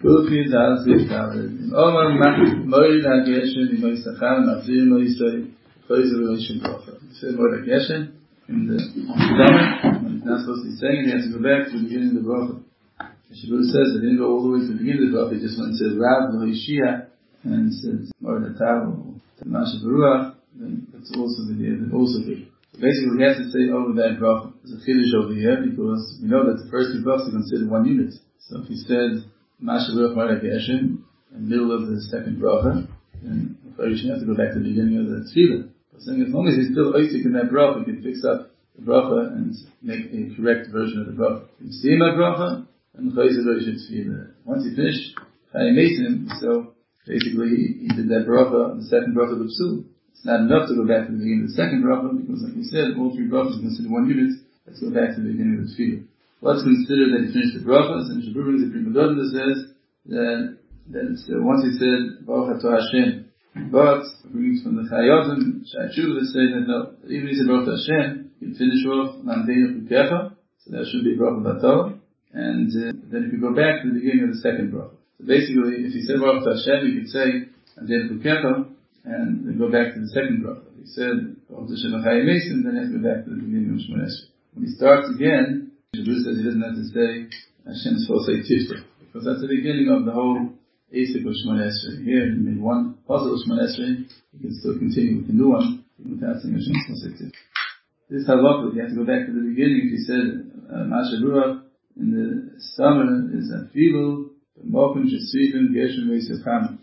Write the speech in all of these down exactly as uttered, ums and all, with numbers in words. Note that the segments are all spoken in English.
Kulfi das ist David. Oma Moed HaGeshen, in Moisachal, Machzir Moisei, Choizer Relation Bracha. He said Moed HaGeshen in the stomach, when he's not supposed to be saying it, he has to go back to the beginning of the Bracha. The Shabbat says that he didn't go all the way to the beginning of the Bracha, he just went and said Rav L'Hoishia, and said Moed HaTav, or Tamasha Baruch, then that's also the idea, that also good. Basically, he has to say over that bracha. There's a chiddush over here because we know that the first two brachas are considered one unit. So if he said Masha Baruch Moed HaGeshen in the middle of the second bracha, then you should have to go back to the beginning of the tefillah. But saying as long as he's still oisik in that bracha, he can fix up the bracha and make a correct version of the bracha. You see my bracha and Choizer Relation Tefillah. Once he finished Chaim Mason, so basically he did that bracha, the second bracha of the psul. It's not enough to go back to the beginning of the second bracha, because like we said, all three brachas are considered one unit. Let's go back to the beginning of the tefillah. Let's consider that he finished the brachas, and Shabbat brings the Prima Donna says that, that uh, once he said, Baruch Atah Hashem, but brings from the Chayotim, Shai Tshuva that say that no, that even if he said Baruch Atah Hashem, he can finish off Lamdeinu Pukecha, so that should be Baruch Atah, and uh, then he could go back to the beginning of the second bracha. So basically, if he said Baruch Atah Hashem, he could say Lamdeinu Pukecha, and then go back to the second bracha. He said, Baruch Hashem Chaim Mason, then he has to go back to the beginning of Shemona Esrei. When he starts again, Shabbos says he doesn't have to say Hashem's supposed to say Tifta, because that's the beginning of the whole Asik of Shemona Esrei. Here, he made one puzzle of Shemona Esrei, he can still continue with the new one, even without saying Hashem's supposed to say Tifta. This halakha, you have to go back to the beginning. If he said uh, Masha Baruch in the summer is Afilu, Mokum Shesifim, Geshem Veisacham.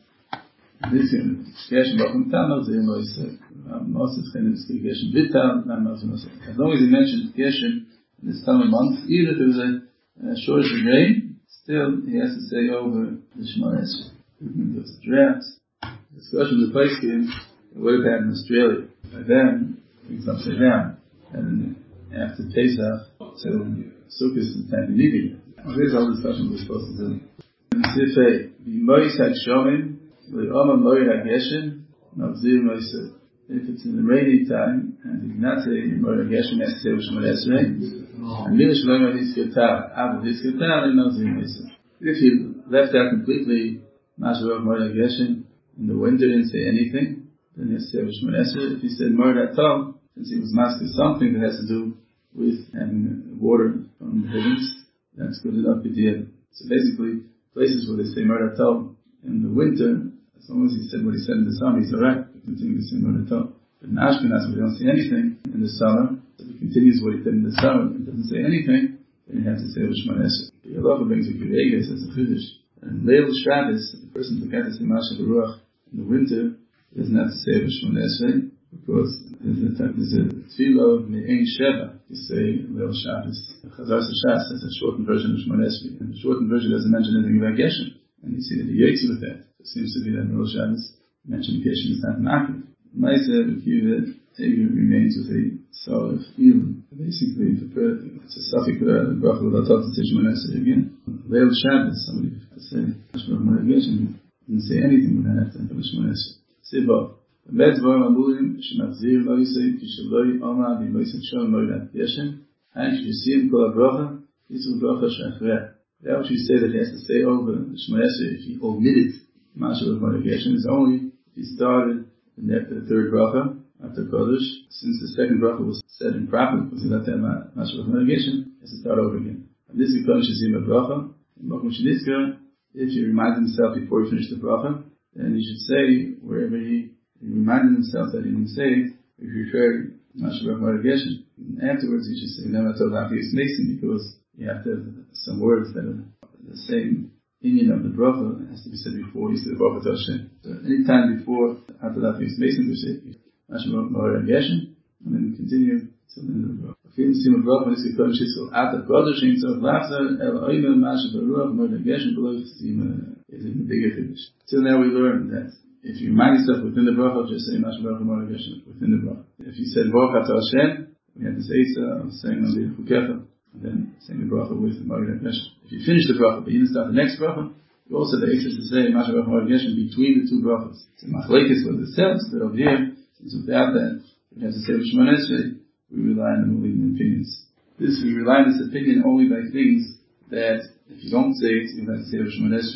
This year, Geshem Bakum Tamal, Zeh Moisei, Moses Chenes, Geshem Vital, as long as he mentioned Geshem in this summer month, even if it was a, a shortage of rain, still he has to say over the Shemona Esrei. There was a drought. Discussion of the place came, what if happened in Australia? By then, things upside down. And after Pesach, so Sukkot is the time to leave it. Well, here's all the discussion we're supposed to do. Sifei, B'mois HaGeshomim, V'yoma Moed HaGeshen, Mavzir Moisei. If it's in the rainy time, and you cannot say Moed HaGeshen, has to say Shemona Esrei, and Milish Loima Hiskatar, Abba Hiskatar, and Mavzir Moisei. If you left out completely Masha Baruch Moed HaGeshen in the winter, didn't say anything, then you have to say Shemona Esrei. If you said Moed HaTov, since he was master something that has to do with having water from the heavens, that's good enough idea. So basically, places where they say Moed HaTov in the winter, as long as he said what he said in the summer, he's alright. He continues to say Moed HaTov. But in Ashkenaz, we don't say anything in the summer, so he continues what he said in the summer, and doesn't say anything, then you have to say Shemona Esrei. The Yalacha brings a Kureges as a Chiddush. And Leil Shabbos, the person who can't say Masha Baruch in the winter, doesn't have to say Shemona Esrei, because there's a, there's a tefillah of Me'ein Sheva to say Leil Shabbos. Chazar Shas, that's a shortened version of Shemona Esrei. And the shortened version doesn't mention anything about Geshem. And you see that he yates with that. It seems to be that Leil Shabbos mentioned Geshem is not an akid. Maisa, if you remains with a solid feeling. Basically, it's a suffix uh, bracha without talking to say Shemona Esrei again. Leil Shabbos, somebody has to say Shemona Moed HaGeshen, didn't say anything without that for Shemona Esrei. Siva. באמת דברים אמורים שמחזיר לא יסי כשלא יאמר במועצת שום מועד HaGeshen, and כשסיים כל הברכה, יצאו ברכה שאחריה. That what you say that he has to say over the Shemona Esrei if he omitted Masha Baruch Moed HaGeshen is only if he started the, the third bracha after Kodesh, since the second bracha was said improperly because he left out Masha Baruch Moed HaGeshen, he has to start over again. And this is Kodesh Shizim HaBracha, in Mokum Shenitzker, if he reminds himself before he finished the bracha, then he should say wherever he He reminded himself that he didn't say it, if you refer Masha Baruch Moed HaGeshen. And afterwards he should say Nema Tov Lafiyus Mason, because you have to have some words that are the same opinion of the bracha has to be said before you say the Baruch Atah Hashem. So any time before after Lafiyus Mason we say Masha Baruch Moed HaGeshen, and then we continue till the end of the bracha. Afim Sim HaBracha Nis Yikodim Shizkol Ata Kodesh Ein Tzorach Lachzor El Oimel Masha Baruch Moed HaGeshen Below Sim is in the bigger Chiddush. Till now we learned that if you remind yourself within the bracha, just say Masha Baruch Moed HaGeshen within the bracha. If you said Baruch Atah Hashem, we have this Eitzah of saying Lamdeinu Pukecha, and then saying the bracha with Moed HaGeshen. If you finish the bracha, but you didn't start the next bracha, you also have the Eitzah to say Masha Baruch Moed HaGeshen between the two brachas. So Machlekes was itself, but over here, since without that, we have to say Shemona Esrei, we rely on the Moedim opinions. This, we rely on this opinion only by things that if you don't say it, you have to say Shemona Esrei.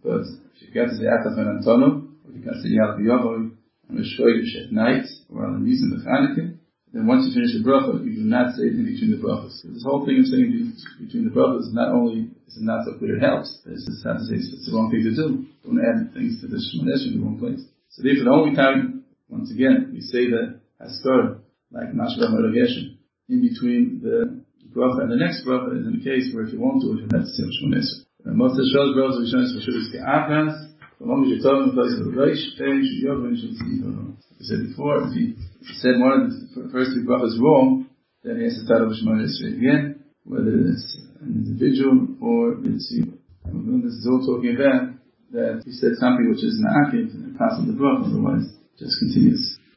But if you get to the Ataf and Antonov, or you get to the Yalav Yavoy, and Rishoyish at night, or on the Nisan of Hanukkah, then once you finish the bracha, you do not say it in between the brachas. So this whole thing of saying between the brachas is not only is it not so clear it helps, it's just not to say it's the wrong thing to do. Don't add things to the Shmonesh in the wrong place. So therefore the only time, once again, we say the Haskar, like Mashra Marageshin, in between the bracha and the next bracha is in the case where if you won't do it, you have to say Shmonesh. Most of the Shalosh brachas we show is for sure is Ke'avas, as long as you're talking about the Reish, Peish, Yov, and Shmonesh. Like I said before, if he said one of the first two brachas wrong, then he has to start over Shema Yisrael again, whether it's an individual or it's you. This is all talking about that he said something which is na'akiv and passing the bracha, otherwise just continues.